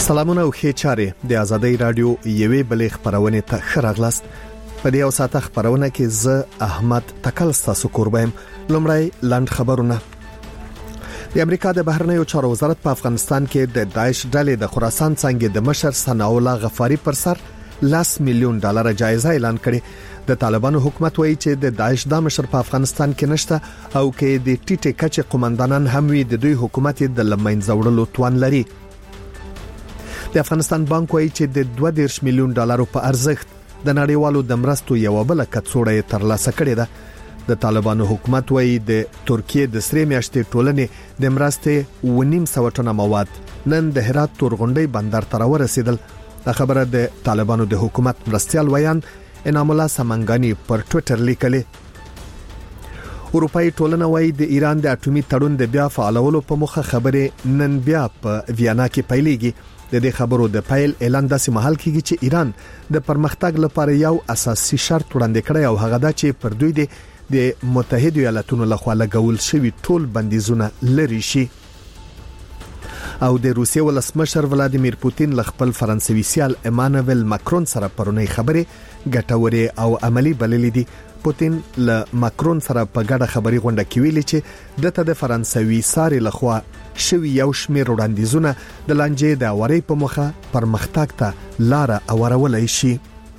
سلامونه او ښه چاره د ازادۍ رادیو یوې بلې خبرونه ته خراغلاست. په دې اوساته خبرونه کې زه احمد تکل تاسو قربایم. لومړی لاند خبرونه. د امریکا د بهرنیو چارو وزارت په افغانستان کې د داعش ډلې د خراسان څنګه د مشر ثناء الله غفاری پر سر $10 میلیون جایزه اعلان کړې. د طالبانو حکومت وایي چې د داعش د مشر په افغانستان کې نشته او کې د ټیټه کچې قومندانان هم وي د دوی حکومت د لمنځه وړلو توان لري. د افغانستان بانک وایي چې د $20 میلیون په ارزښت د نړیوالو د مرستو یو بل کڅوړه ترلاسه کړې ده. د طالبانو حکومت وایي د ترکیه د سری میاشتې ټولنې د مرستې 1.5 ټنه مواد نن د هرات تورغونډي بندر ته ورسېدل. دا خبره د طالبانو د حکومت مرستيال ویان انعام الله سمنګانی پر ټوئیټر لیکلې. اروپאי ټولنه وایي د ایران د اټومي تړون د بیا فعالولو په مخه خبره نن بیا په ویانا کې پیلېږي. د دې خبرو د پیل اعلان داسې محل کېږي چې ایران د پرمختګ لپاره یو اساسي شرط وړاندې کړی او هغه دا چې پر دوی د متحده ایالاتونو لخوا لګول شوی ټول بندیزونه لري شي. او د روسیې ولسمشر ولادیمیر پوتین ل خپل فرانسوي سیال ایمانوئل ماکرون سره پرونی خبره ګټورې او عملی بللې دي. پوتین ل ماکرون سره په ګډه خبري غونډه کې ویلي چې دته د فرانسوي ساري لخوا شوی یو شمېر وړاندیزونه د لانجې د اوري په مخه پرمختګ ته لار اورولای شي.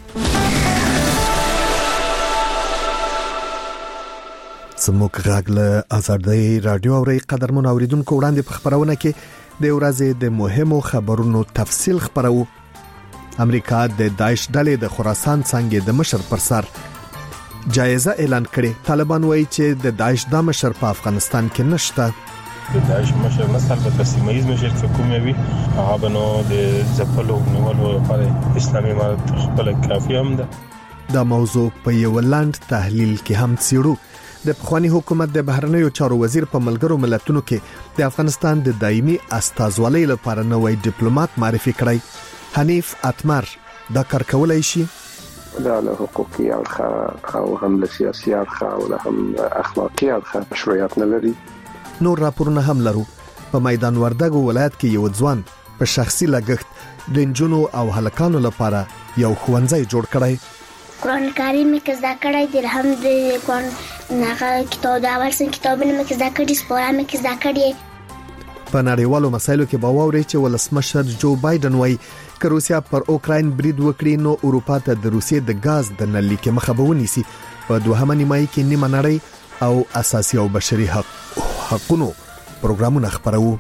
سموک غاغله ازادۍ رادیو اوري قدرمن اوریدونکو وړاندې په خبرونه کې د ورځې د مهمو خبرونو تفصیل خبرو. امریکا د داعش ډلې د خراسان څنګه د مشر پر سر جایزه اعلان کړې. طالبان وایي چې د داعش د مشر په افغانستان کې نشته. د داعش مشر مثلا په تسلیمایز مشر کومه وی هغه بنو د ځپلو نیولو لپاره اسلامي امارت خپل کافي هم ده. دا موضوع په یو لاند تحلیل کې هم څیړو. د پخوانی حکومت د بهرنیو چارو وزیر په ملګرو ملتونو کې د افغانستان د دایمي استازولۍ لپاره نوې ډیپلوماټ معرفي کړی. حنیف اتمر دا کار کولای شي. دا له حقوقي اړخ او هم له سیاسي اړخ او هم اخلاقي اړخ مشروعیت نه لري. نور راپورونه هم لرو. په میدان وردګو ولایت کې یو ځوان په شخصي لګښت د نجونو او هلکانو لپاره یو ښوونځی جوړ کړی. قرآن کریم کې زده کړی د هم د قرآن نه کتاب د اول سن کتابونه کې زده کړی سپاره مې کې زده کړی. په نړیوالو مسایلو کې باور چې ولسمشر جو بایدن وایي که روسیا پر اوکراین برید وکړي نو اروپا ته د روسیې د غاز د نلۍ کې مخه به ونیسي. په دوهمه نیمایي کې نیمه نړۍ او اساسي او بشري حقونو پروګرامونه خبرو.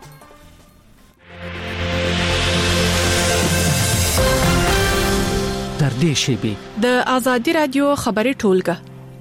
تر دې شیبې د ازادي رادیو خبري ټولګه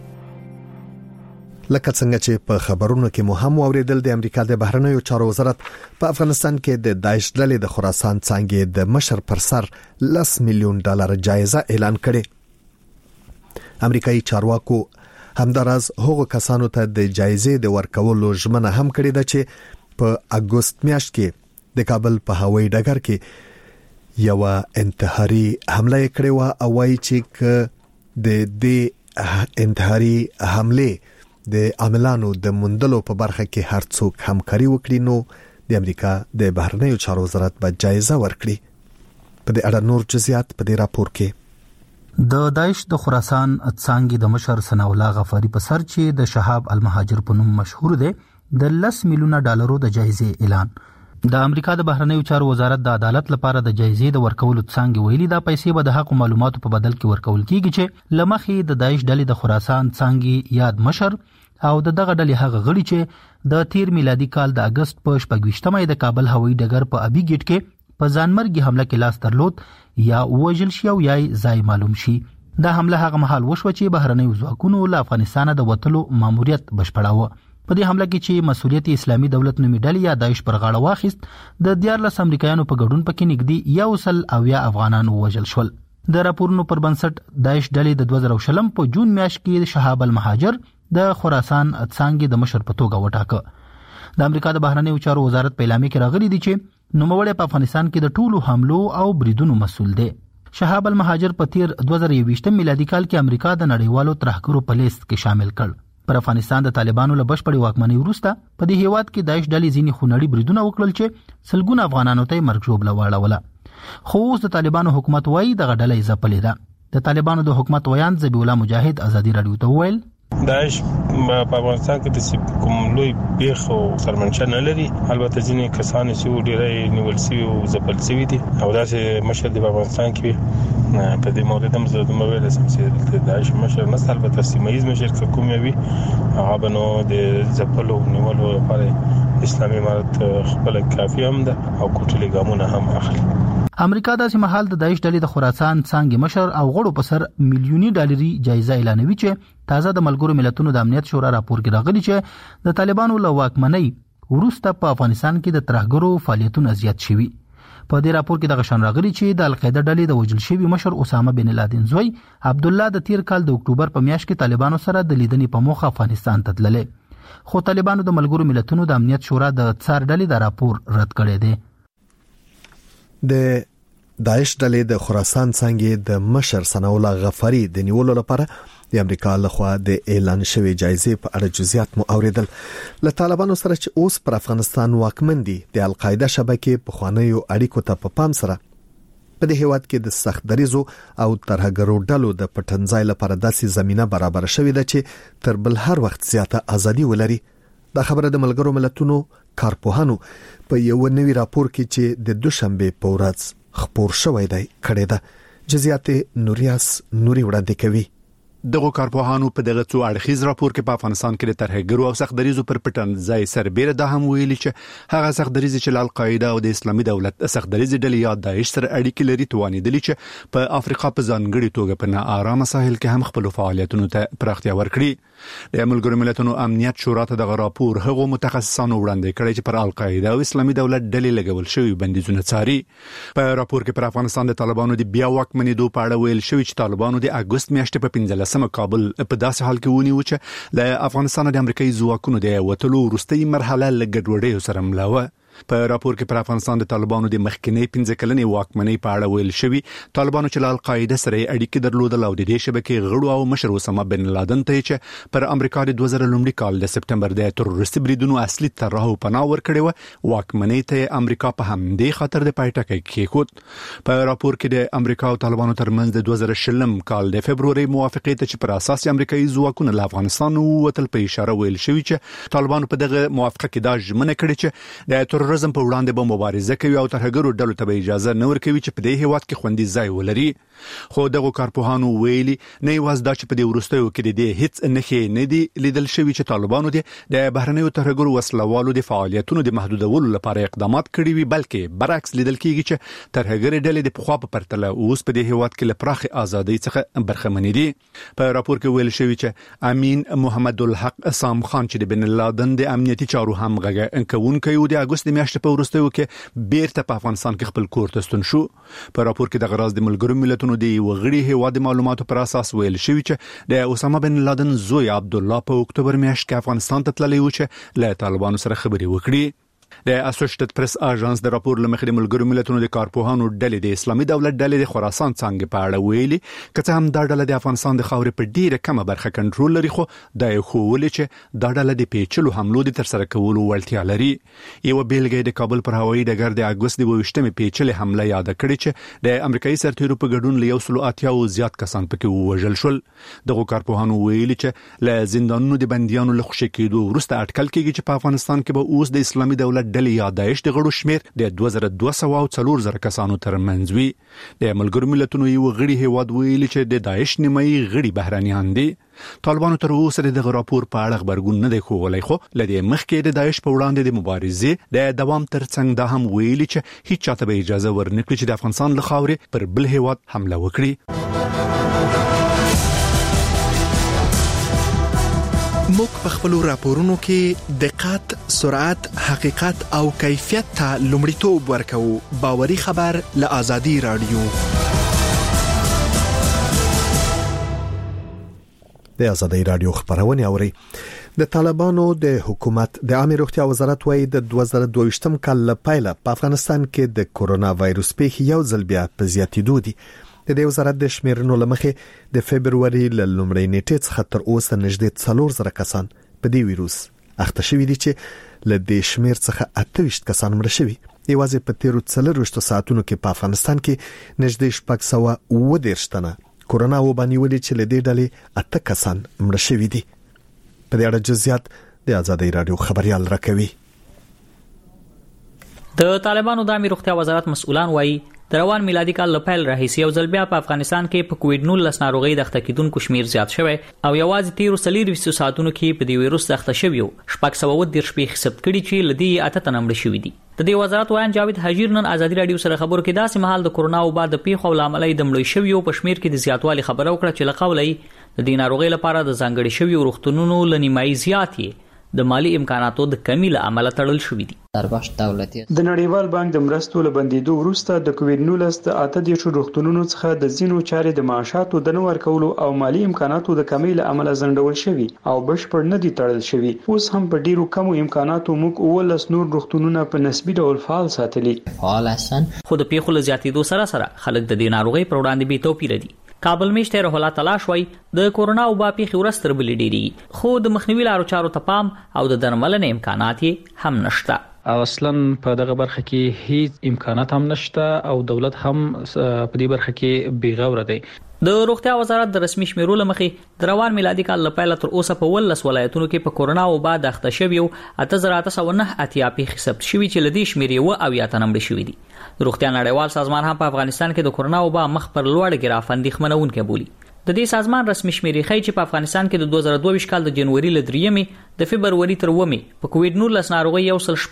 لکه څنګه چې په خبرونو کې مو هم اوریدل د امریکا د بهرنیو چارو وزارت په افغانستان کې د داعش ډلې د خراسان څنګه د مشر پر سر $10 میلیون جایزه اعلان کړې. امریکایي چارواکو همداراز هغو کسانو ته د جایزې د ورکولو ژمنه هم کړې ده چې په اګوست میاشت کې د کابل په هوایي ډګر کې یو انتحاري حمله کړې و او وايي چې د دې انتحاري حمله د عاملانو د مندلو په برخه کې هر څوک همکاري وکړي نو د امریکا د بهرنیو چارو وزارت به جایزه ورکړي. په دې اړه نور جزئیات په دې راپور کې. د داعش د خراسان څنګه د مشر ثناء الله غفاری په سر چې د شهاب المهاجر په نوم مشهور دی د $10 میلیون د جایزې اعلان. د امریکا د بهرنیو چارو وزارت د عدالت لپاره د جایزې د ورکولو څنګه ویلي دا پیسې به د حق معلوماتو په بدل کې ورکول کیږي چې لمخې د داعش ډلې د خراسان څنګه یاد مشر او دغه ډلې هغه غړي چې د 13 میلادي کال د اگست په 28مه د کابل هوایي ډګر په ابي ګیټ کې په ځانمرګي حمله کې لاس درلود یا وژل شي او یا ځای معلوم شي. دا حمله هغه مهال وشو چې بهرنیو ځواکونو له افغانستان د وټلو ماموریت بشپړاوه. په دې حمله کې چې مسؤلیت اسلامي دولت نومي ډلې یا داعش پر غاړه واخیست د 14 امریکایانو په ګډون پکې نږدې 100 افغانان وژل شول. د راپورونو پر بنسټ داعش ډلې د 2020 په جون میاشت کې شهاب المهاجر د خراسان څنګه د مشر په توګه وټاکه. د امریکا د بهرنیو چارو وزارت په اعلامیه کې راغلي دي چې نوموړی په افغانستان کې د ټولو حملو او بریدونو مسؤل دی. شهاب المهاجر په 2021 میلادي کال کې امریکا د نړیوالو ترهګرو په لیست کې شامل کړ. پر افغانستان د طالبانو له بشپړې واکمنۍ وروسته په دې هیواد کې داعش ډلې ځینې خونړي بریدونه وکړل چې سلګونه افغانانو ته مرګ ژوبله واړوله. خو اوس د طالبانو حکومت وایي دغه ډله ځپلې ده. د طالبانو د حکومت ویان ذبیح الله مجاهد ازادي رادیو ته وویل داعش په افغانستان کې د کوم لوی بیخ او سرمنشا نه لري. البته ځینې کسان چې ډېرې نیول شوي او ځپل شوي دي او داسې مشر د افغانستان کې په دې مورد هم زه دومره ویل سم چې د داعش مشر نه البته سیمه ییز مشر کوم وي هغه بنو د ځپلو نیولو لپاره اسلامي امارت خپل کافي هم ده او کوټلي ګامونه هم اخلي. امریکا د سیمهال د داعش ډلې د خراسان څنګه مشر او غړو په سر میلیوني ډالري جایزه اعلانوي چې تازه د ملګرو ملتونو د امنیت شورا راپور کې راغلی چې د طالبانو له واکمنۍ وروسته په افغانستان کې د ترهګرو فعالیتونه زیات شوي. په دې راپور کې د غشن راغلی چې د القاعده ډلې د وژل شوی مشر اسامه بن لادن زوی عبد الله د تیر کال د اکتوبر په میاشت کې طالبانو سره د لیدنې په موخه افغانستان ته تللی. خو طالبانو د ملګرو ملتونو د امنیت شورا د څار ډلې د راپور رد کړی دی. د داعش ډلې د خراسان څنګه د مشر ثناء الله غفاری د نیولو لپاره د امریکا لخوا د اعلان شوی جایزې په اړه جزئیات مو اوریدل. له طالبانو سره چې اوس پر افغانستان واکمن دي د القاعده شبکې په خوانیو اړیکو ته په پام سره په دې هیواد کې د سخت دریزو او ترهګرو ډلو د پټنځای لپاره داسې زمينه برابر شوې ده چې تر بل هر وخت زیاته ازادي ولري. دا خبره د ملګرو ملتونو کارپوهانو په یو نوي راپور کې چې د دوشنبه په ورځ خبر شوی دی کړی ده. جزئیات نوریاس نوري وړاندې کوي. دغه کارپوهانو په دغه څو اړخیز راپور کې په افغانستان کې د ترهګرو او سخت دریزو پر پټنځای سربېره ده هم ویلي چې هغه سخت دریز چې القاعده او د اسلامي دولت سخت دریز ډلې یا داعش سره اړیکې لري توانیدلی چې په افریقا په ځانګړي توګه په ناارامه ساحل کې هم خپل فعالیتونو ته پراختیا ورکړي. د ملګرو ملتونو امنیت شورا ته دغه راپور هغو متخصصانو وړاندې کړی چې پر القاعده او اسلامي دولت ډلې لګول شوی بندیزونه څاري. په راپور کې پر افغانستان د طالبانو د بیا واکمنېدو په اړه ویل شوی چې طالبانو د اگست میاشتې په 15 کابل په داسې حال کې ونیو چې له افغانستان د امریکایي ځواکونو د وټلو وروستۍ مرحله لګډوډۍ سره ملاوه. په راپور کې پر افغانستان د طالبانو د مخکینی 15 کلنې واکمنۍ په اړه ویل شوی طالبانو چې له القاعده سره اړیکې درلودل او د دې شبکې غړو او مشر اسامه بن لادن ته چې پر امریکا د 2000 کال د سپټمبر د تروریستي بریدونو اصلي طرح او پناه ورکړی و واکمنۍ ته امریکا په همدې خاطر د پایټکې کېښود. په راپور کې د امریکا او طالبانو ترمنځ د 2020 کال د فبرवरी موافقې ته چې پر اساس امریکایي ځواکونه له افغانستان ووتل په اشاره ویل شوی چې طالبانو په دغه موافقه کې دا ژمنه کړې چې د تروریزم په وړاندې به مبارزه کوي او ترهګرو ډلو ته اجازه نه ورکوي چې په دې هیواد کې خوندي ځای ولري. خو دغه کارپوهانو ویلي نه یوازې دا چې په دې وروستیو کې د هیڅ نښې نه دي لیدل شوي چې طالبانو د بهرنیو ترهګرو وسلوالو د فعالیتونو د محدودولو لپاره اقدامات کړي وي بلکې برعکس لیدل کیږي چې ترهګر ډلې د پخوا په پرتله اوس په دې هیواد کې له پراخه ازادۍ څخه برخمنې دي. په راپور کې ویل شوی چې امین محمد الحق سام خان چې د بن لادن د امنیتي چارو همغږی کوونکی و د اگست میاشتې په وروستیو کې بیرته په افغانستان کې خپل کور ته ستون شو. په راپور کې د غراض د ملګرو ملتونو د وغړي هیواد معلوماتو پر اساس ویل شوی چې د اسامه بن لادن زوی عبد الله په اکتوبر میاشت کې افغانستان ته تللی و چې له طالبانو سره خبرې وکړي. د اسوسییټډ پریس اژانس د راپور لمخې د ملګرو ملتونو د کارپوهانو ډلې د اسلامي دولت ډلې د خراسان څنګه په اړه ویلي کله هم دا ډله د افغانستان د خاورې په ډیره کمه برخه کنټرول لري خو دا یو خولي چې دا ډله د پیچلو حملو د ترسره کولو وړتیا لري. یو بیلګه د کابل پر هوایي ډګر د اگست د 28مې پیچلې حمله یاد کړې چې د امریکایي سرتیرو په ګډون له 180 زیات کسان پکې وژل شول. دغه کارپوهانو ویلي چې له زندانونو د بنديانو له خوشی کېدو وروسته اټکل کېږي چې په افغانستان کې به اوس د اسلامي دولت ډلې یا داعش د غړو شمیر د 2240 کسانو ترمنځ وي. د ملګرو ملتونو یو غړي هیواد ویلي چې د داعش نیمایي غړي بهرانيان دي. طالبانو تر اوسه د راپور په اړه خبرګون نه دی خوغلی خو لدې مخکې د داعش په وړاندې د مبارزې د دوام ترڅنګ دا هم ویلي چې هیڅ چاته به اجازه ورنکړي چې د افغانستان له خاورې پر بل هیواد حمله وکړي. موږ په خپل راپورونو کې دقت، سرعت، حقیقت او کیفیت ته لومړیتوب ورکوو. باوري خبر له آزادي رادیو. د آزادي رادیو خبرونه اوري. د طالبانو د حکومت د عامه روغتیا وزارت وايي د 2022م کال لپاره په افغانستان کې د کورونا وایروس پیښې یو ځل بیا په زیاتېدو دي. د دې وزارت د شمیرنو لمخې د فبرवरी ل لومړۍ نیټې څخه تر اوسه نږدې 4000 کسان په دې ویروس اخته شوي دي چې ل دې شمیر څخه 28 کسان مړ شوي. یوازې په تیرو 40 ساعتونو کې په افغانستان کې نږدې 610 تنه کورونا وبانی ولې چې ل دې ډلې 8 کسان مړ شوي دي. په دې اړه جزئیات د آزادۍ رادیو خبريال راکوي. د طالبانو د امیر روغتیا وزارت مسؤلان وایي د روان میلادي کال لپاره راهیسي یو ځل بیا په افغانستان کې په کووډ-19 ناروغي د اخته کېدونکو شمیر زیات شوی او یوازې 13 ساعتونو کې په دې وایروس اخته شوی 610 حساب کړي چې لدی 8 تنه مړ شوي دي. د دې وزارت وایي جاوید حجیر نن آزادۍ رادیو سره خبرو کې داسې مهال د کورونا وبا د پیښو لامل د مړ شویو په شمیر کې د زیاتوالي خبره وکړه چې لقولې د دې ناروغي لپاره د ځانګړي شویو روغتونونو لنیمایي زیاتې د مالی امکاناتو د کمی له امله تړل شوې دي. د نړیوال بانک د مرستو له بندیدو وروسته د کووډ-19 د 8 روغتونونو څخه د زینو چارې د معاشاتو د نور کولو او مالی امکاناتو د کمی له امله ځنډول شوي او بشپړ نه دي تړل شوي. اوس هم په ډیرو کمو امکاناتو موږ 19 نور روغتونونه په نسبي ډول فعال ساتلي. خو د پیښو له زیاتېدو سره خلک د دې ناروغي پر وړاندې بې توپیره دي. کابل میشته روح الله تلاش وای د کورونا وبا پیښې ورستر بل ډیری خو د مخنیوي لارو چارو ته پام او د درملنې امکانات هم نشته. او اصلا په دغه برخه کې هیڅ امکانات هم نشته او دولت هم په دې برخه کې بیغوره دی. د روغتیا وزارت د رسمي شمیرو لمخې د روان میلادي کال لپاره تر اوسه په 19 ولایتونو کې په کورونا وبا د اخته شویو 8909 پیښې ثبت شوي چې لدی شمیرې و او یا تنمړ شوي دي. روغتیا نړیوال سازمان هم په افغانستان کې د کورونا وبا مخ پر لوړ ګراف اندېښمنونکې بولي. د دې سازمان رسمي شمیرې ښیي چې په افغانستان کې د 2022 کال د جنوري ل 3 د فبرवरी تر 9 په کووډ-19 ناروغي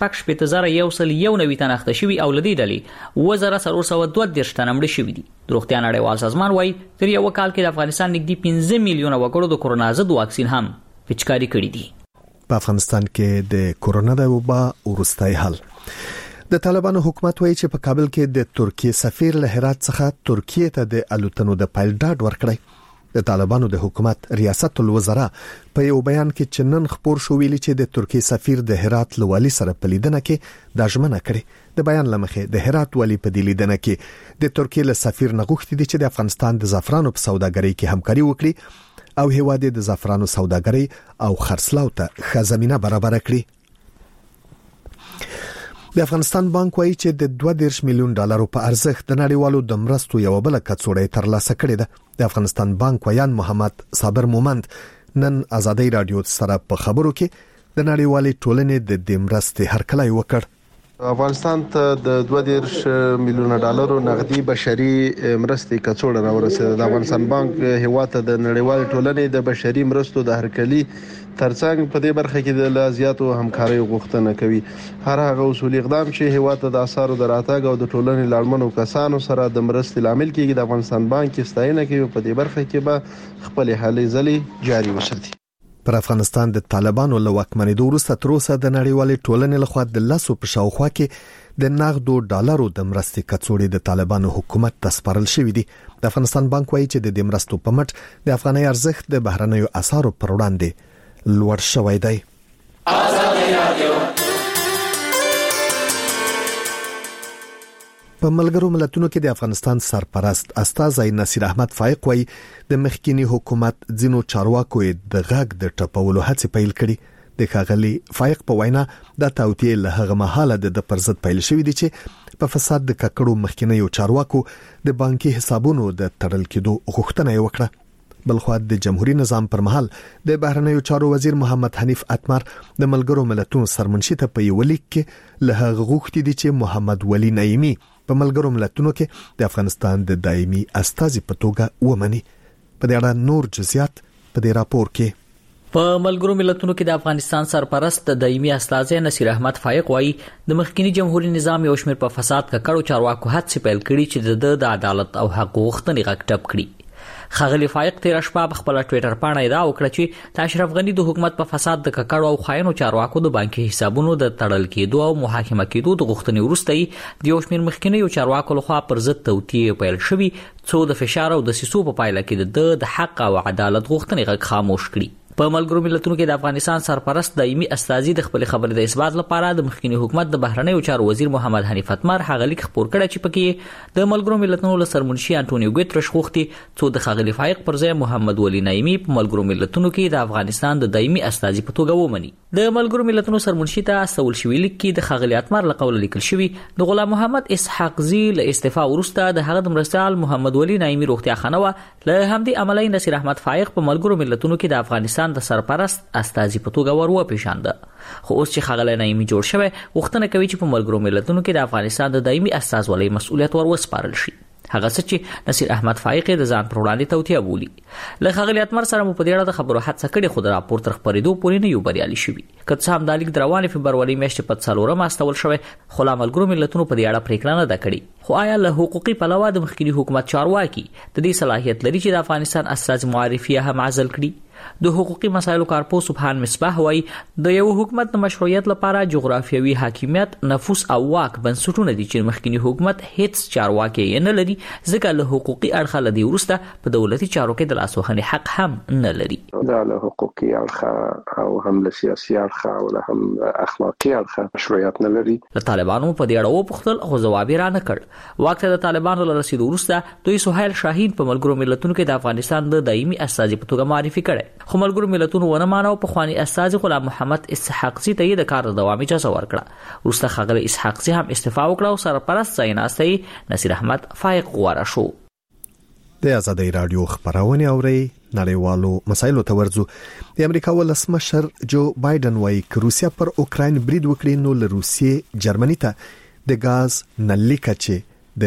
1.1 تنه اخته شوي او لدی ډلې 2422 تنه مړ شوي دي. د روغتیا نړیوال سازمان وایي تر یو کال کې د افغانستان نږدې 15 میلیونه وګړو د کورونا ضد واکسین هم پچکاري کړي دي. په افغانستان کې د کورونا د وبا ورستای حل د طالبانو حکومت وایي چې په کابل کې د ترکیه سفیر له هرات څخه ترکیه ته د الوتنو د پایل ډاډ ورکړی. د طالبانو د حکومت ریاست الوزرا په یو بیان کې چنن خبر شو ویلي چې د ترکیه سفیر د هرات لوالي سره په لیدنه کې د ژمنه کړې. د بیان لمخې د هرات والی په دې لیدنه کې د ترکیه له سفیر نغښتي دي چې د افغانستان د زعفرانو په سوداګرۍ کې همکاري وکړي او هیواد د زعفرانو سوداګرۍ او خرڅلاو ته ښه زمينه برابر کړي. د افغانستان بانک وایي چې د 2.2 میلیون ډالرو په ارزښت د نړیوالو د مرستو یو بل کڅوړه ترلاسه کړې ده. د افغانستان بانک ویان محمد صابر مومند نن آزادۍ رادیو سره په خبرو کې د نړیوالې ټولنې د دې مرستې هرکلی وکړ. افغانستان ته د 2.2 میلیون ډالرو نغدي بشري مرستې کڅوړه راورسېده. د افغانستان بانک هیواد ته د نړیوال ټولنې د بشري مرستو د هرکلی ترڅنګ په دې برخه کې د لازیاتو همکاري غوښتنه کوي. هر هغه اصول اقدام چې هیواد ته د اثارو د راتګ او د ټولنې لاړمنو کسانو سره د مرستې لامل کېږي د افغانستان بانک ستاینه کوي. په دې برخه کې به خپل هلې ځلې جاري وساتي. پر افغانستان د طالبانو له واکمنۍ وروسته تر اوسه د نړیوالې ټولنې لخوا د لاسو په شاوخوا کې د نغدو ډالرو د مرستې کڅوړې د طالبانو حکومت ته سپارل شوې دي. د افغانستان بانک وایي چې د دې مرستو په مټ د افغاني ارزښت د بهرنیو اسعارو پر وړاندې لوړ شوی دی. آزادۍ رادیو په ملګرو ملتونو کې د افغانستان سرپرست استاذ نصیر احمد فائق وایي د مخکینی حکومت ځینو چارواکو د غږ د ټپولو هڅې پیل کړي. د ښاغلي فائق په وینا د توطئه له هغه مهاله د پرزت پیل شوې دي چې په فساد د ککړو مخکینی چارواکو د بانکي حسابونو د تړل کېدو غوښتنه وکړه. بلخو د جمهوریت نظام پر مهال د بهرنیو چارو وزیر محمد حنیف اتمر د ملګرو ملتونو سرمنشي ته په یو لیک کې له هغه غوښتي دي چې محمد ولی نعیمی په ملګرو ملتونو کې د افغانستان د دایمي استازي په توګه ومني. په دې اړه نور جزئیات په دې راپور کې. په ملګرو ملتونو کې د افغانستان سرپرست د دایمي استازي نصیر احمد فائق وایي د مخکینی جمهوریت نظام یو شمېر په فساد ککړو چارواکو هڅې پیل کړي چې د عدالت او حق غوښتنې غږ ټپ کړي. خاغلی فائق تیر شپه په خپل ټوئیټر باندې ادعا وکړه چې اشرف غنی د حکومت په فساد د ککړو او خاینو چارواکو د بانکي حسابونو د تړل کېدو او محاکمه کېدو د غوښتنې وروسته د یو شمېر مخکینی چارواکو لخوا پر ضد توطئه پیل شوې څو د فشار او د سیسو په پایله کې د حق او عدالت غوښتنې غږ خاموش کړي. په ملګرو ملتونو کې د افغانستان سرپرست دایمي استازي د خپل خبرې د اثبات لپاره د مخکنی حکومت د بهرنیو چارو وزیر محمد حنیف اتمر هغه لیک خبر کړ چې پکې د ملګرو ملتونو له سرمنشي انټونیو ګوتریش غوښتي څو د خغلی فایق پر ځای محمد ولی نایمی په ملګرو ملتونو کې د افغانستان د دایمي استازي په توګه ومني. د ملګرو ملتونو سرمنشي ته استول شوی لیک کې د خغلی اتمر له قوله لیکل شوی د غلام محمد اسحاق زی له استعفا وروسته د هغه د مرستیال محمد ولی نایمی روغتیا خانه له همدې عملی نصیر احمد فایق په ملګرو ملتونو کې د افغانستان د سرپرست استازي په توګه ورو پیژانده. خو اوس چې خغلی نایمی جوړ شوی وختونه کوي چې په ملګرو ملتونو کې د افغانستان د دایمي استازولۍ مسؤلیت وسپارل شي. هغه څه چې نصیر احمد فایق د ځان پر وړاندې توطیه بولي. له خغلی اتمر سره مو په دې اړه د خبرو هڅه کړې خو د راپور تر خبرېدو پورې نه یو بریالي شوي. که څه هم د لیک د روانې فبروري میاشتې په 4 استول شوی خو لا ملګرو ملتونو په دې اړه پریکړه نه ده کړې. خو آیا له حقوقي پلوه د مخکنی حکومت چارواکي د دې صلاحیت لري چې د افغانستان استازي معرفي هم عزل کړي؟ د حقوقي مسایلو کارپو سبحان مصباح وایي د یو حکومت د مشروعیت لپاره جغرافیوي حاکمیت، نفوذ او واک بنسټونه دي چې مخکنی حکومت هیڅ چارواکي نه لري ځکه له حقوقي اړخه لدی ورسته په دولتي چارو کې د لاسوهنې حق هم نه لري. دا له حقوقي اړخه او هم له سیاسي اړخه او له هم اخلاقي اړخه مشروعیت نه لري. د طالبانو په دې اړه وپوښتل خو ځواب یې را نه کړ. واک ته د طالبانو له رسیدو وروسته دوی سهیل شاهین په ملګرو ملتونو کې د افغانستان د دایمي استازي په توګه معرفي کړي. خو ملګرو ملتونو ونه مانو په خواني استازي غلام محمد اسحاق زی ته د کار د دوام اجازه ورکړه. وروسته خغلی اسحاق زی هم استعفا وکړه او سرپرست ځایناستی نصیر احمد فایق غواره شو. د آزادۍ رادیو خبرونه اوري نړیوالو مسایلو ته ورځو. د امریکا ولسمشر جو بایدن وايي چې روسیا پر اوکراین برید وکړي نو له روسیې جرمني ته د غاز نلیکه چې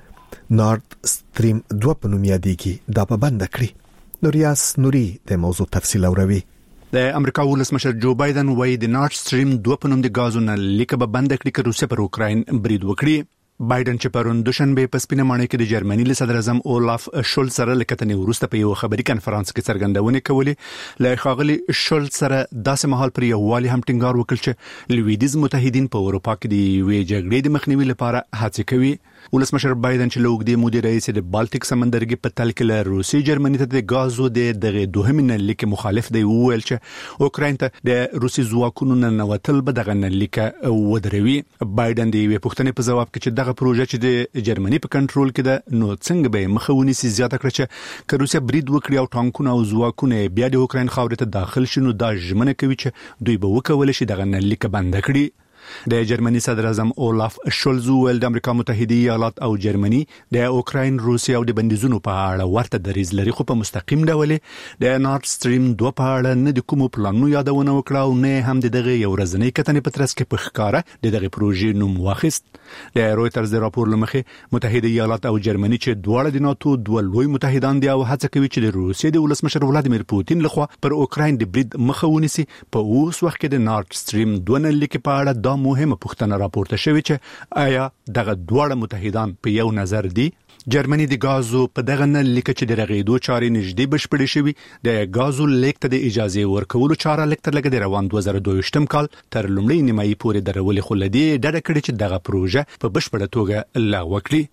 د نورد ستریم 2 په نوم یادېږي دا په بند کړی. نوریاس نوري د موضوع تفصیل اوروي. د امریکا ولسمشر جو بایدن وايي د نورد ستریم 2 په نوم د غازو نلیکه به بند کړي چې روسیا پر اوکراین برید وکړي. بایدن چې پرون دوشنبه په سپینه ماڼۍ کې د جرمني له صدر اعظم اولاف شولز سره لکتنې وروسته په یو خبري کانفرنس کې څرګندونه کولې له خاغلی شولز سره داسې مهال پر یو والی هم ټینګار وکړ چې لویدیز متحدین په اروپا کې د وی جګړې د مخنیوي لپاره هڅه کوي. ولسمشر بایدن چې لوګدي مودي رئیس د بالټیک سمندرګي په تل کې له روسي جرمني ته د غازو د دوهمین لیک مخالف دی ویل چې اوکراین ته د روسي ځواکونو ننوتل به دغه لیکه ودروي. بایدن دی پوښتنې په جواب کې چې دغه پروژه چې د جرمني په کنټرول کې ده نو څنګه به مخاوني سي زیاته کړ چې روسیا برید وکړي او ټانکونه او ځواکونه بیا د اوکراین خاورې ته داخل شنو دا ژمنه کوي چې دوی به وکول شي دغه لیکه بند کړي. د جرمني صدر اعظم اولاف شولز ویل د امریکا متحده ایالات او جرمني د اوکراین، روسیا او د بندیزونو په اړه ورته دریځ لري خو په مستقیم ډول د نورد ستریم 2 په اړه نه د کوم پلانونو یادونه وکړه او نه هم دغه یو ورځنی کتنې په ترڅ کې په ښکارا دغه پروژې نوم واخیست. د رويټرز د راپور لمخې متحده ایالات او جرمني چې دواړه د ناتو دوه لوی متحدان دي او هڅه کوي چې د روسیې د ولسمشر ولادیمیر پوتین لخوا پر اوکراین د برید مخه ونیسي. په اوس وخت کې د نورد ستریم 2 لیکه په اړه مهمه پوښتنه راپورته شوې چې آیا دغه دواړه متحدان په یو نظر دي؟ جرمني د غازو په دغه لیکه چې د رغېدو چارې نږدې بشپړې شوې د غازو لیک ته د اجازه ورکولو چاره لیک تر لګ د روان 2022 کال تر لومړۍ نیمایي پورې درولې خو لدی ډډه کړې چې دغه پروژه په بشپړه توګه لغوه کړي.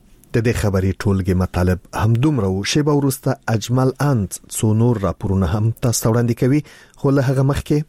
د دې خبرې ټولګي مطالب همدومره و شیبه وروسته اجمل اند څو نور راپورونه هم تاسو وړاندې کوي خو له هغه مخکې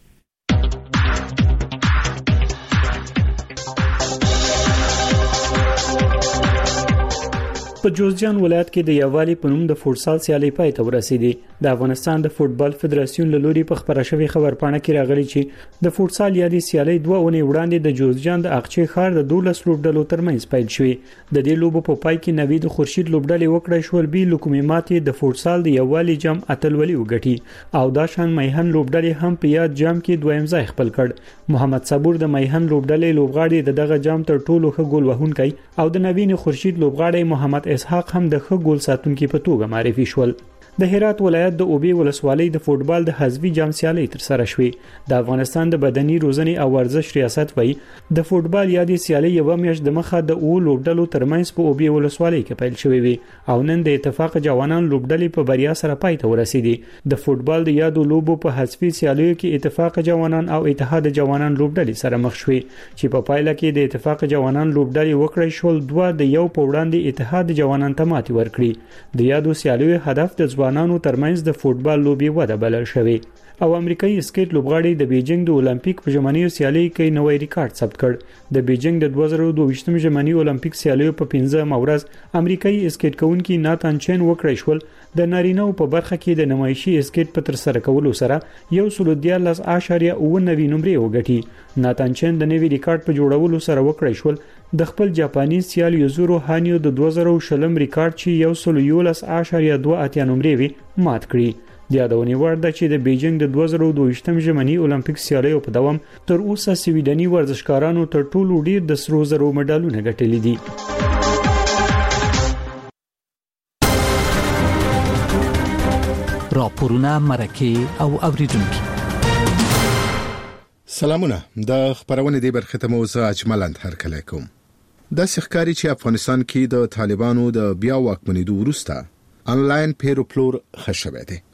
په جوزجان ولایت کې د یووالي په نوم د فوټسال سیالي پای ته ورسېدي. د افغانستان د فوټبال فدراسیون له لوري په خبره شوی خبرپاڼه کې راغلي چې د فوټسال یادي سیالي 2 اونۍ وړاندې د جوزجان د اقچې ښار د 12 لوبډلو ترمنځ پیل شوې. د دې لوبو په پای کې نوید خورشید لوبډلې وکړې شول بي لوکومیماتي د فوټسال د یووالي جام اتلولي وګټي او دا شان میهن لوبډلې هم په یاد جام کې دویم ځای خپل کړ. محمد صبور د میهن لوبډلې لوبغاړي دغه جام تر ټولو ښه ګول وهونکی او د نوین خورشید لوبغاړي محمد اسحاق هم د ښه ګول ساتونکي په توګه معرفي شول. د هرات ولایت د اوبی ولسوالۍ د فوټبال د حذفي جام سیالي تر سره شوې. د افغانستان د بدني روزنې او ورزش ریاست وایي د فوټبال یادي سیالي یو میاشت د مخه د او لوبډلو ترمنځ په اوبی ولسوالۍ کې پیل شوې وي او نن د اتفاق جوانان لوبډلې په بریا سره پای ته ورسېدي. د فوټبال د یادو لوبو په حذفي سیالیو کې اتفاق جوانان او اتحاد جوانان لوبډلې سره مخ شوې چې په پایله کې د اتفاق جوانان لوبډلې وکړې شول 2 د یو په وړاندې اتحاد جوانان ته ماتې ورکړي. د یادو سیالیو هدف د ځوانانو ترمنځ د فوتبال لوبي وده بلل شوې او امریکایي سکیټ لوبغاړي د بیجینګ د اولمپیک په ژمنیو سیالیو کې نوې ریکارډ ثبت کړ د بیجینګ د 2022 ژمنی اولمپیک سیالیو په 15 ورځ امریکایي سکیټ کوونکي ناتان چین وکړی شول د نارینه‌و په برخه کې د نمایشي سکیټ په تر سره کولو سره 1.14.9 نمرې وګټي ناتان چین د نوې ریکارډ په جوړولو سره وکړی شول د خپل جاپاني سیال یوزورو هانیو د 2020 ریکارډ چې 1.11.2 نمرې وی مات کړی د یادونې وړ ده چې د بیجینګ د 2022 ژمنی اولمپیک سیالیو په دوام تر اوسه سویډني ورزشکارانو تر ټولو ډیر د سرو زرو مډالونه ګټلي دي. راپورونه مرکه او اوریدونکو سلامونه د خبرونه دی برخه ته موضوع اجملند هرکلی کوم. د سخکاری چې افغانستان کې د طالبانو د بیا واکمنېدو وروسته انلاین پیروپلور خښوي دي.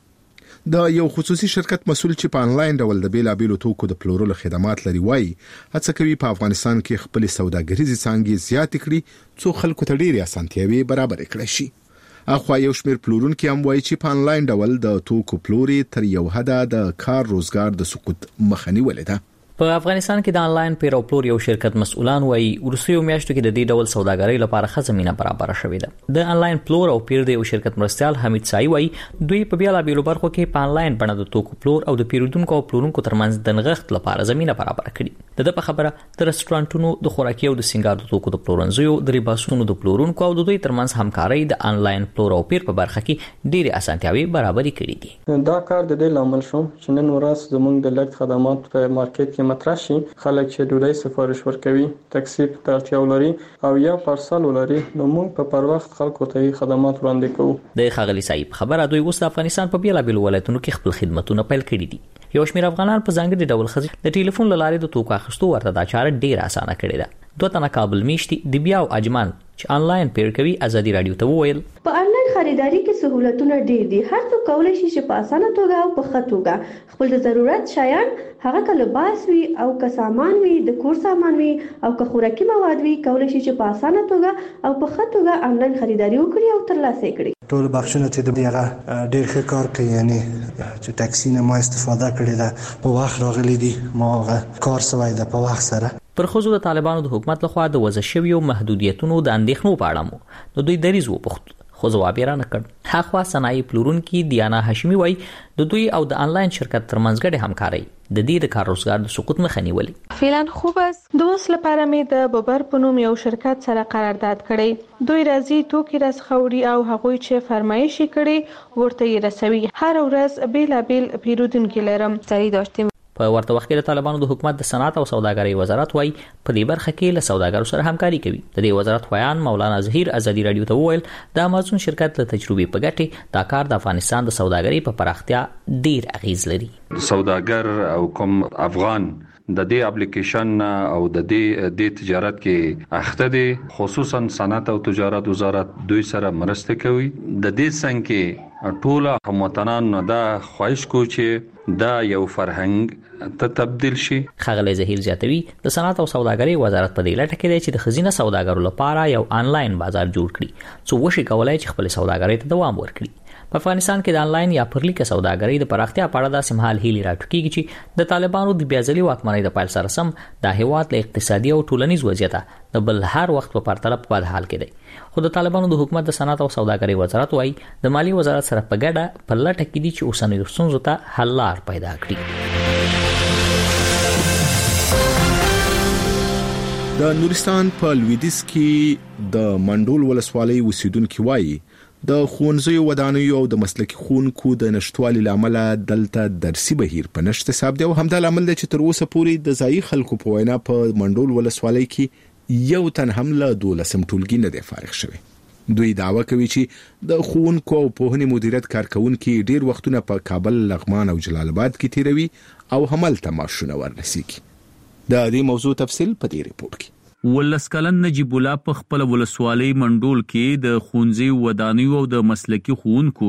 د یو خصوصي شرکت مسول چې په انلاین ډول د بیلابیلو توکو د پلورلو خدمات لري وایي هڅه کوي په افغانستان کې خپل سوداګریزي څانګې زیات کړي څو خلکو ته ډېری اسانتیاوي برابر کړي شي. اخو یو شمېر پلورونکي هم وایي چې په انلاین ډول د توکو پلوري تر یو حده د کار روزګار د سقوط مخه نیولې ده. په افغانستان کې د انلاین پیروپلور یو شرکت مسؤلان وایي ورسېو میاشتو کې د دې ډول سوداګرۍ لپاره ښه زمينه برابر شوې ده. د انلاین پلور او پیر د یو شرکت مرستيال حمید سای وایي دوی په بیلابیلو برخو کې په انلاین بڼه د توکو پلور او د پیرودونکو او پلورونکو ترمنځ د نغښت لپاره زمينه برابر کړي. د په خبره د رستورانټونو د خوراکي او د سنگار د توکو د پلورنځیو د ریباسونو د پلورونکو او د دوی ترمنځ همکاري د انلاین پلور او پیر په برخه کې ډېری اسانتیاوي برابر کړي دي. دا کار د دې لامل شو چې نن ورځ زموږ د لګ خدمات په مارکیټ کې مطرح شي. خلک چې ډوډۍ سفارش ورکوي تاکسی ته اړتیا ولري او یا پارسل ولري نو موږ په وخت خلکو ته خدمات وړاندې کوو. د خغلی صاحب خبره دوی اوس د افغانستان په بیلابیلو ولایتونو کې خپل خدماتونه پیل کړي دي. یو شمېر افغانان په ځانګړي ډول خزي د ټلیفون لارې د توکو اخیستو ورته دا چاره ډیره اسانه کړې ده. دوه تنه کابل میشتي د بیا او اجمان چې انلاین پیر کوي ازادي رادیو ته وویل په انلاین خریداري کې سہولتونه ډېر دي. هر څوک کولای شي چې په اسانه توګه او په ښه توګه خپل د ضرورت شیان هغه که لباس وي او که سامان وي د کور سامان وي او که خوراکي مواد وي کولای شي چې په اسانه توګه او په ښه توګه انلاین خریداري وکړي او ترلاسه کړي. ټول بخښنه چې د هغه ډېر ښه کار کوي یعنی چې ټاکسي نه ما استفاده کړې ده په وخت راغلي دي ما کار سوی ده په وخت سره. پر خوځو د طالبانو د حکومت لخوا د وضع شویو محدودیتونو د اندېښنو په اړه مو د دوی دریز وپوښت خو جواب یې رانه کړ. هغه صنایع پلورونکي دیانا هاشمي وایي د دوی او د انلاین شرکت ترمنځ ګډه همکاري د دې د کار روزګار د سقوط مخه نیولې. فعلا خوب است د اوس لپاره مې د ببر په نوم یو شرکت سره قرارداد کړی. دوی راځي توکي رسخوري او هغوی چې فرمایش کړي ورته یې رسوي. هر ورځ بیلابیل پیرودونکي لرم. سړي داشتیم په ورته وخت کې د طالبانو د حکومت د صنعت او سوداګرۍ وزارت وایي په دې برخه کې له سوداګرو سره همکاري کوي. د دې وزارت خویان مولانا ظهیر ازادي رادیو ته وویل د امازون شرکت له تجربې په ګټه دا کار د افغانستان د سوداګرۍ په پراختیا ډیر اغیز لري. سوداګر او کوم افغان د دې اپلیکیشن او د دې تجارت کې اخته دي خصوصا صنعت او تجارت وزارت دوی سره مرسته کوي. د دې څنګه ټول هموطنان دا خواهش کوي چې دا یو فرهنګ ته تبدیل شي. خغلی ظهیر زیاتوي د صنعت او سوداګرۍ وزارت په دې لټه کې دی چې د خزینه سوداګرو لپاره یو انلاین بازار جوړ کړي څو وشي کولای چې خپل سوداګرۍ ته دوام ورکړي. په افغانستان کې د انلاین یا پرلیک سوداګرۍ د پراختیا په اړه د سمحال هیلي راټوکیږي چې د طالبانو د بیازلي واکمنۍ د پایل سره سم د هیواد له اقتصادي او ټولنیز وضعیت د بل هر وخت په پرتله په بد حال کې دی. خو د طالبانو د حکومت د صنعت او سوداګرۍ وزارت وایي د مالی وزارت سره په ګډه په لټه کې دي چې اوسنۍ ستونزو ته حل لار پیدا کړي. د نورستان په لویدیځ کې د منډول ولسوالۍ اوسیدونکو وایي د ښوونځیو ودانیو او د مسلکي ښوونکو د نشټوالي لامل دلته درسي بهیر په نشټ حساب دی او همدا لامل دی چې تر اوسه پورې د ځایي خلکو په وینا په منډول ولسوالۍ کې یو تن هم له 12 ټولګي نه دی فارغ شوی. دوی دعوه کوي چې د ښوونکو او پوهنې مدیریت کارکونکو ډیر وختونه په کابل، لغمان او جلال آباد کې تیروي او همالته معاشونه ورنسيږي. د دې موضوع تفصیل په دې ریپورت کې. ولسکلن نجیب الله په خپل ولسوالۍ منډول کې د ښوونځي ودانیو او د مسلکي ښوونکو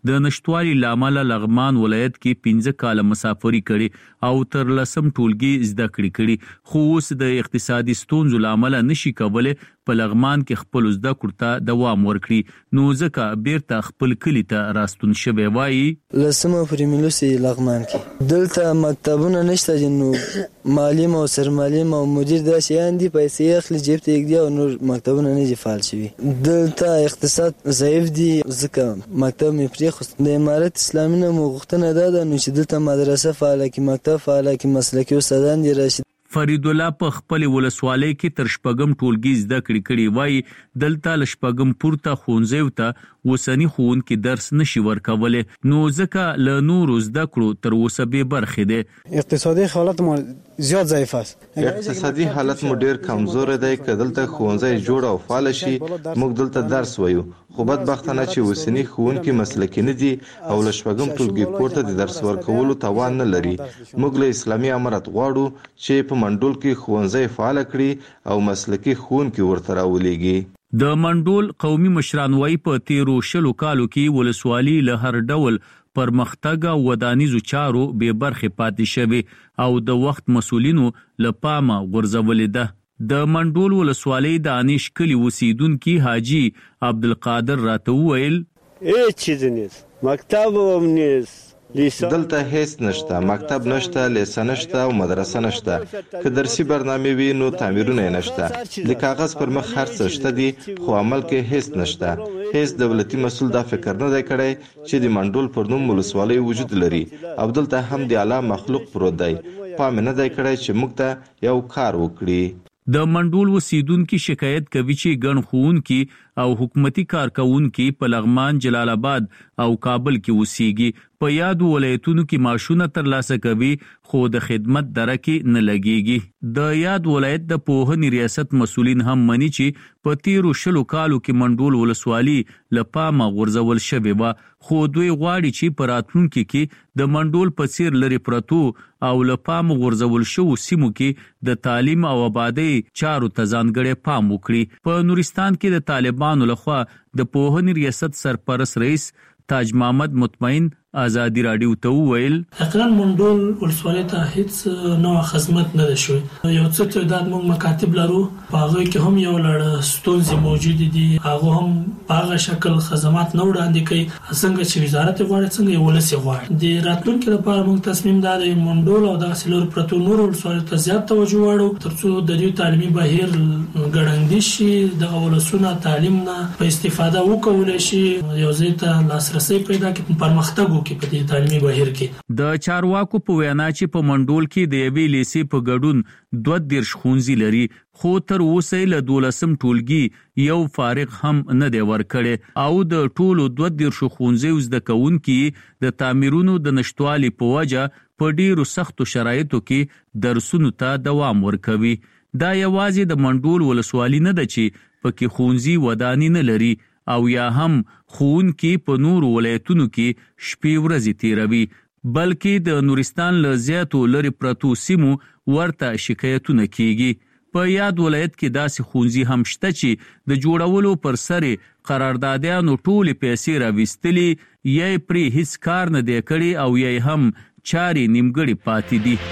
د نشټوالي لامل لغمان ولایت کې 15 کال مسافري کړي او تر لسم ټولګي زده کړي خو اوس د اقتصادي ستونزو لامل نشي کولای په لغمان کې خپل زده کړو ته دوام ورکړي نو ځکه بیرته خپل کلی ته راستون شوی وایي لسمه پریملوسي لغمان کې دلته مکتبونه نشته نو معلم او سرمعلم او مدیر داسې اندي پیسې اخلي جیب ته یې او نور مکتبونه نه دي فعال شوي دلته اقتصاد ضعیف دي ځکه مکتب مې پرېښود د امارت اسلامي نه مو غوښتنه ده نو چې دلته مدرسه فعاله کړي مکتب فعاله کړي مسلکي استادان دي راشي فرید الله په خپل ولسوالۍ کې تر شپږم ټولګي زده کړې وایي دلته ل شپږم پورته ښوونځیو ته وسنی ښوونکي درس نشي ورکولی نو ځکه له نورو زده کړو تر اوسه بې برخې دی اقتصادي حالت مو زیات ضعیف است اقتصادي حالت مو ډیر کمزور دی که دلته ښوونځی جوړ او فعال شي موږ دلته درس وایو خو بدبختانه چې وسنی ښوونکي مسلکي نه دي او له شپږم ټولګي پورته د درس ورکولو توان نه لري موږ له اسلامي امارت غواړو چې په منډول کې ښوونځی فعال کړي او مسلکي ښوونکي ورته راولېږي د منډول قومي مشران وایي په تیرو 20 کالو کې ولسوالي له هر ډول پرمختګ او ودانیزو چارو به برخه پاتې شوی او د وخت مسولینو لپاره غورځولې ده د منډول ولسوالۍ د انیش کلی اوسیدونکي حاجی عبدالقادر راته وویل هیڅ چیز نیست مکتب هم نیست دلته هیڅ نشته مکتب نشته لیسه نشته او مدرسه نشته که درسي برنامه وي نو تعمیرونه نشته د کاغذ پر مخ هر څه شته دي خو عمل کې هیڅ نشته هیڅ دولتي مسول دا فکر نه دی کړی چې د منډول پر نوم ولسوالۍ وجود لري او دلته هم د اعلی مخلوق پروت دی پام نه دی کړی چې موږ ته یو کار وکړي د منډول وسیدونکو شکایت کوي چې ګڼ ښوونکي او حکومتي کارکونکي په لغمان جلال آباد او کابل کې اوسېږي په یاد ولایتونو کې معاشونه ترلاسه کوي خو د خدمت درکې نه لګيږي د یاد ولایت د پوهنې ریاست مسولین هم مني چې په تیرو 20 کالو کې منډول ولسوالي لپاره غورځول شوی و خو دوی غواړي چې په راتلونکي کې د منډول په څیر لري پرتو او لپاره غورځول شو سیمو کې د تعلیم او آبادی چارو ته ځانګړی پام وکړي په نورستان کې د طالبانو لخوا د پوهنې ریاست سرپرست رئیس تاج محمد مطمئن آزادی رادیو ته وویل اقران منډول ولسوالۍ ته هیڅ نوع خدمت نه ده شوې یو څه تعداد موږ مکاتب لرو په هغه کې هم یو لړ ستونزې موجود دي هغه هم په هغه شکل خدمات نه وړاندې کوي څنګه چې وزارت غواړي څنګه یو ولسی غواړي د راتلونکي لپاره موږ تصمیم دار منډول او د سلور پرتو نور ولسوالۍ ته زیات توجه واړو ترڅو د دې تعلیمي بهیر ګړندی شي د ولسونو تعلیم نه په استفاده وکول شي یو ځای ته لاسرسي پیدا کړي پرمختګ کې په دې تعلیمي بهیر کې د چارواکو په وینا چې په منډول کې د یوې لیسې په ګډون 22 ښوونځي لري خو تر اوسه له 12 ټولګي یو فارغ هم نه دی ورکړی او د ټولو 22 ښوونځیو زده کوونکي د تعمیرونو د نشټوالي په وجه په ډیرو سختو شرایطو کې درسونو ته دوام ورکوي دا یوازې د منډول ولسوالي نه ده چې پکې ښوونځي ودانۍ نه لري او یا هم ښوونکي په نورو ولایتونو کې شپې ورځې تیروي بلکې د نورستان له زیاتو لرې پرتو سیمو ورته شکایتونه کیږي په یاد ولایت کې داسې ښوونځي هم شته چې د جوړولو پر سر قراردادیانو ټولې پیسې راویستلي یې پرې هیڅ کار نه دی کړی او یې هم چارې نیمګړې پاتې دي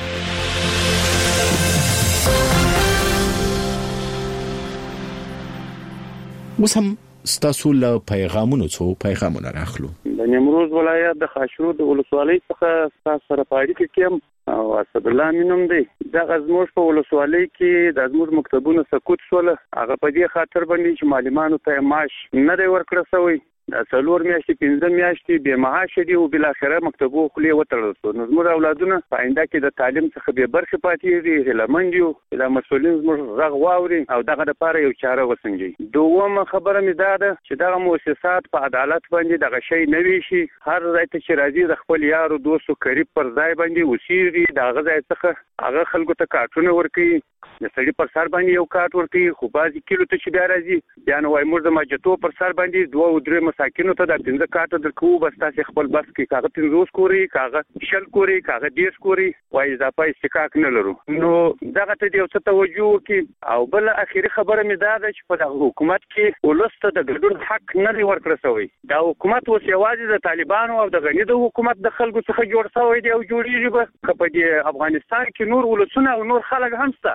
اوس هم ستاسو له پیغامونو راخلو د نیمروز ولایت د خاشرود ولسوالۍ څخه تاسو سره پاړی کې او اسد الله مينوم دی د غزموش په ولسوالۍ کې د زموږ مکتبونو سقوط شول هغه په دې خاطر باندې چې معلمانو ته معاش نه دی ورکړل شوی د څلور میاشتې 15 میاشتې به معاش دي او بل اخره مکتبو خلې وتړل شو نو زموږ اولادونه پاینده کې د تعلیم څخه به برخه پاتې دي هلمند یو د مسولین زموږ غږ واوري او دغه لپاره یو چاره وسنجي دومره خبره مې ده چې دغه مؤسسات په عدالت باندې دغه شی نه وی شي هر ځای ته چې راځي د خپل یارو دوستو قریب پر ځای باندې وسیږي دغه ځای څخه هغه خلکو ته کارتونه ورکړي د سړي پر سر باندې یو کارت ورکړي خو بعضی کیلو ته چې بیا راځي بیا نو وای موږ د ماجتو پر سر باندې 2 او 3 مساکینو ته د 15 کارت درکو بس تاسو خپل بس کې کاغذ 500 کوري کاغذ شل کوري کاغذ 10 کوري وای اضافه استحقاق نه لرو نو دغه ته یو څه توجه کی او بل اخیری خبره مې دا ده چې په حکومت کې ولست د ګډون حق نه دی ورکړل شوی دا حکومت اوس یوازې د طالبانو او د غنی د حکومت د خلکو څخه جوړ شوی دی او جوړیږي به په دې افغانستان کې نور ولسونه او نور خلک هم شته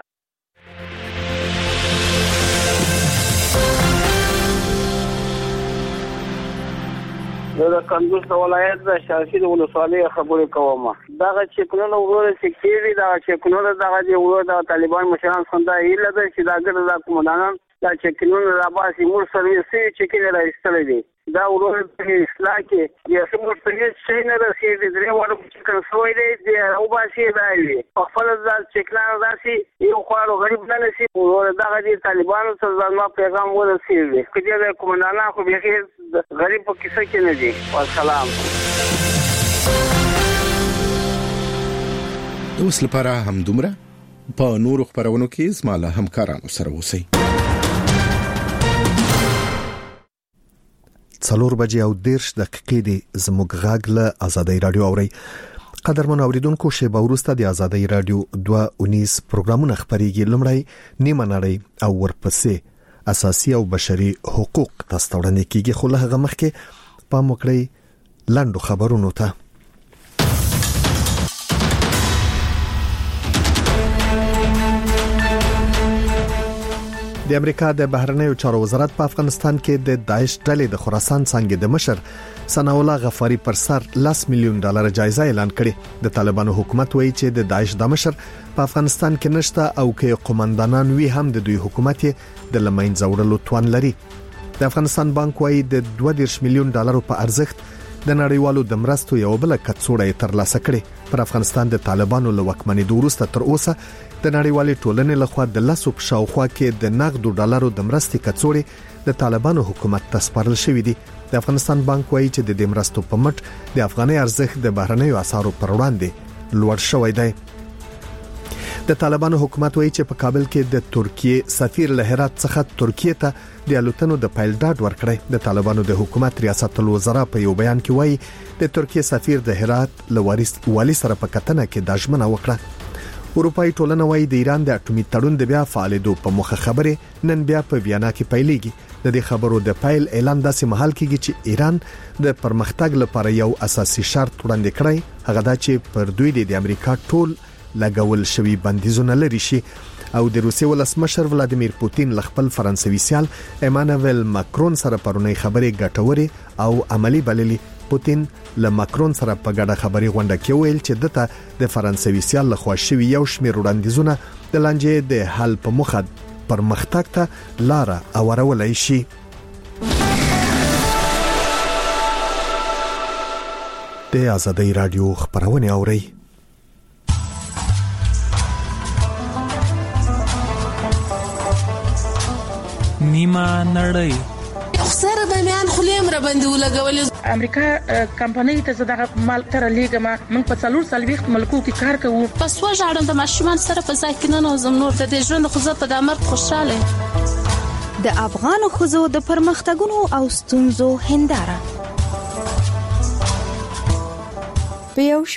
د کندوز ولایت د شاهشید ولسوالۍ خبرې کوم دغه چې کلونه وروره چې کېږي دا چې کلونه دغه دی وروره د طالبان مشران څنګه هیله ده چې دا ګر د کومندانان دا چې کلونه د باسي مور سرویس چې کې راځي دي دا وروره په اصلاح کې یا سمور سرویس چې نه رسېږي درې وړو چې کنسوي دی او باسي دی په خپل ځل چې کلان راسي یو خو غریب نه نشي وروره دغه دی طالبانو ته ځما پیغام ورسېږي کله د کومندانان خو به غریب په کیسه کې نه دي والسلام اوس لپاره هم دومره په نورو خبرونو کې زماله همکارانو سره اوسئ 4:10 دی زموږ غاګ له آزادۍ رادیو اوري قدرمن اوریدونکو شیبه ورسته د آزادۍ رادیو 219 پروګرامونه خبريږي لمړی نیمه نړۍ او ورپسې اساسي او بشري حقوق تستوړنې کیږي خو له هغه مخکې په موکړی لاندو خبرونو ته د امریکا د بهرنیو چارو وزارت په افغانستان کې د داعش ډلې د خراسان څنګه د مشر ثنا الله غفاری پر سر $10 میلیون جایزه اعلان کړې د طالبانو حکومت وایي چې د داعش د مشر په افغانستان کې نشته او کې قومندانان وی هم د دوی حکومت د لمین زوړلو توان لري د افغانستان بانک وایي د $20 میلیون په ارزښت د نړیوالو د مرستو یو بل کڅوړه ترلاسه کړې پر افغانستان د طالبانو له وکمنې وروسته تر اوسه د نړیوالې ټولنې لخوا د لاسو په شاوخوا کې د نغدو ډالرو د مرستې کڅوړې د طالبانو حکومت ته سپارل شوې دي د افغانستان بانک وایي چې د دې مرستو په مټ د افغاني ارزښت د بهرنیو اسعارو پر وړاندې لوړ شوی دی د طالبانو حکومت وایي چې په کابل کې د ترکیه سفیر له هرات څخه ترکیه ته د الوتنو د پایل ډاډ ورکړی د طالبانو د حکومت ریاست الوزرا په یو بیان کې وایي د ترکیه سفیر د هرات له والی سره په کتنه کې د ژمنه وکړه اروپאי ټولنه وایي د ایران د اټومي تړون د بیا فعالیدو په مخه خبره نن بیا په ویانا کې پیلېږي د دې خبرو د پایل اعلان داسې مهال کېږي چې ایران د پرمختګ لپاره یو اساسي شرط وړاندې کړی هغه دا چې پر دوی د امریکا ټول لګول شوی بندیزونه لري شي او د روسیې ولسمشر ولادیمیر پوتین ل خپل فرانسوي سیال ایمانوئل ماکرون سره پرونی خبرې ګټوري او عملی بللي پوتین له ماکرون سره په ګډه خبري غونډه کې ویل چې دته د فرانسوي سیال له خوشوي یو شمېر وړاندیزونه د لانجې د حل په مخه پرمختګ ته لار اورولای شي د آزادۍ رادیو خبرونه اوري نیمه نړۍ سره د میان خلیم را باندې ولګول امریکا کمپنۍ ته زړه مال تر لیګما موږ په 440 ملکو کې کار کوو پس وژاړم د ماشومان سره په ځای کې نه نوزم نور د ژوند خو زه په دمر خوشاله د افغان خوځو د پرمختګونو او ستونزو هنداره په یو